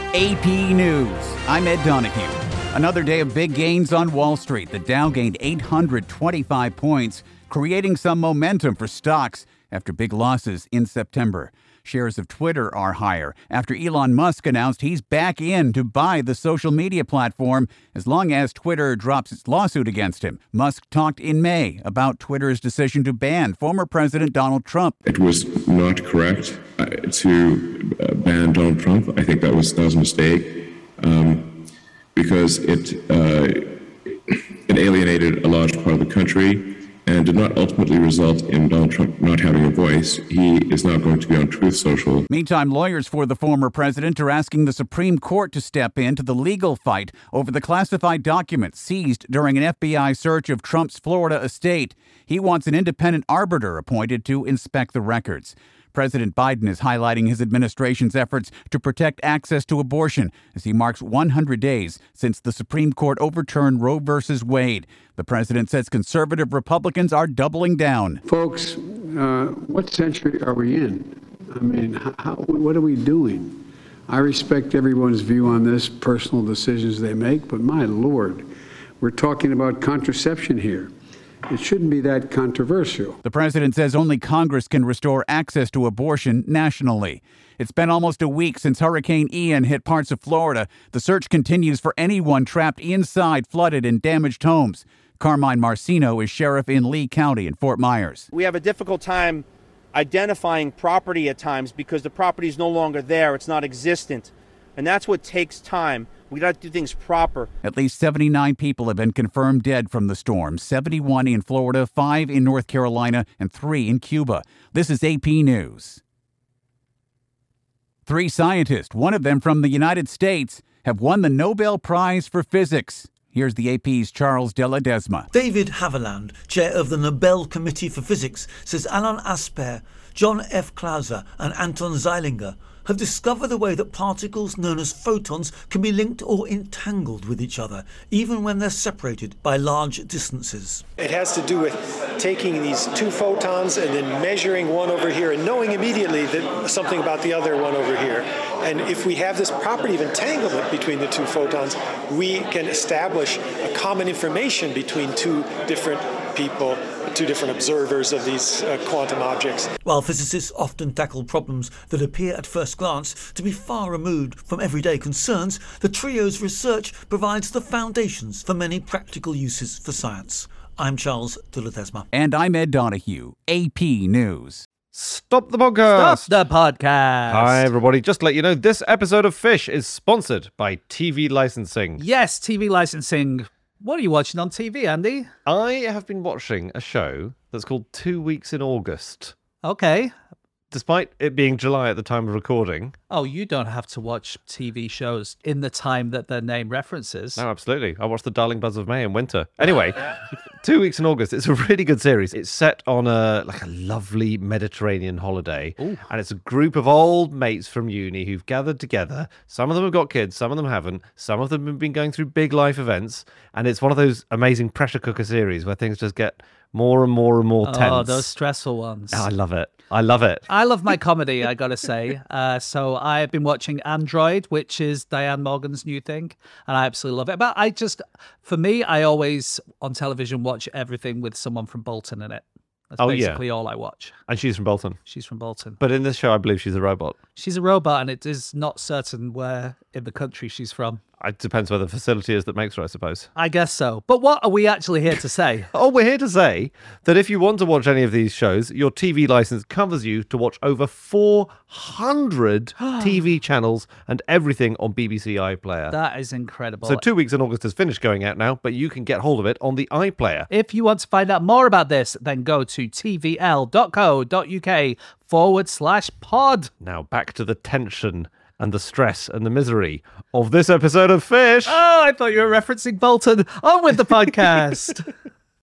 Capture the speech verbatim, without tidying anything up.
A P News. I'm Ed Donahue. Another day of big gains on Wall Street. The Dow gained eight hundred twenty-five points, creating some momentum for stocks after big losses in September. Shares of Twitter are higher after Elon Musk announced he's back in to buy the social media platform as long as Twitter drops its lawsuit against him. Musk talked in May about Twitter's decision to ban former President Donald Trump. It was not correct uh, to uh, ban Donald Trump. I think that was, that was a mistake um, because it, uh, it alienated a large part of the country and did not ultimately result in Donald Trump not having a voice. He is now going to be on Truth Social. Meantime, lawyers for the former president are asking the Supreme Court to step into the legal fight over the classified documents seized during an F B I search of Trump's Florida estate. He wants an independent arbiter appointed to inspect the records. President Biden is highlighting his administration's efforts to protect access to abortion as he marks one hundred days since the Supreme Court overturned Roe v. Wade. The president says conservative Republicans are doubling down. Folks, uh, what century are we in? I mean, how, what are we doing? I respect everyone's view on this, personal decisions they make, but my Lord, we're talking about contraception here. It shouldn't be that controversial. The president says only Congress can restore access to abortion nationally. It's been almost a week since Hurricane Ian hit parts of Florida. The search continues for anyone trapped inside flooded and damaged homes. Carmine Marcino is sheriff in Lee County in Fort Myers. We have a difficult time identifying property at times because the property is no longer there. It's not existent. And that's what takes time. We got to do things proper. At least seventy-nine people have been confirmed dead from the storm, seventy-one in Florida, five in North Carolina, and three in Cuba. This is A P News. Three scientists, one of them from the United States, have won the Nobel Prize for Physics. Here's the A P's Charles de Ledesma. David Haviland, chair of the Nobel Committee for Physics, says Alain Aspect, John F. Clauser and Anton Zeilinger have discovered a way that particles known as photons can be linked or entangled with each other, even when they're separated by large distances. It has to do with taking these two photons and then measuring one over here and knowing immediately that something about the other one over here. And if we have this property of entanglement between the two photons, we can establish a common information between two different people, two different observers of these uh, quantum objects. While physicists often tackle problems that appear at first glance to be far removed from everyday concerns, the trio's research provides the foundations for many practical uses for science. I'm Charles de Ledesma. And I'm Ed Donahue, A P News. Stop the podcast! Stop the podcast! Hi, everybody. Just to let you know, this episode of Fish is sponsored by T V licensing. Yes, T V licensing. What are you watching on T V, Andy? I have been watching a show that's called Two Weeks in August. Okay. Despite it being July at the time of recording. Oh, you don't have to watch T V shows in the time that their name references. No, absolutely. I watched The Darling Buzz of May in winter. Anyway, Two Weeks in August. It's a really good series. It's set on a like a lovely Mediterranean holiday. Ooh. And it's a group of old mates from uni who've gathered together. Some of them have got kids, some of them haven't. Some of them have been going through big life events. And it's one of those amazing pressure cooker series where things just get more and more and more tense. Oh, those stressful ones. Oh, I love it. I love it. I love my comedy, I gotta say. Uh, so I've been watching Android, which is Diane Morgan's new thing, and I absolutely love it. But I just, for me, I always, on television, watch everything with someone from Bolton in it. That's oh, basically yeah. all I watch. And she's from Bolton. She's from Bolton. But in this show, I believe she's a robot. She's a robot, and it is not certain where in the country she's from. It depends where the facility is that makes her, I suppose. I guess so. But what are we actually here to say? Oh, we're here to say that if you want to watch any of these shows, your T V license covers you to watch over four hundred T V channels and everything on B B C iPlayer. That is incredible. So Two Weeks in August has finished going out now, but you can get hold of it on the iPlayer. If you want to find out more about this, then go to tvl.co.uk forward slash pod. Now back to the tension and the stress and the misery of this episode of Fish. Oh, I thought you were referencing Bolton. On with the podcast.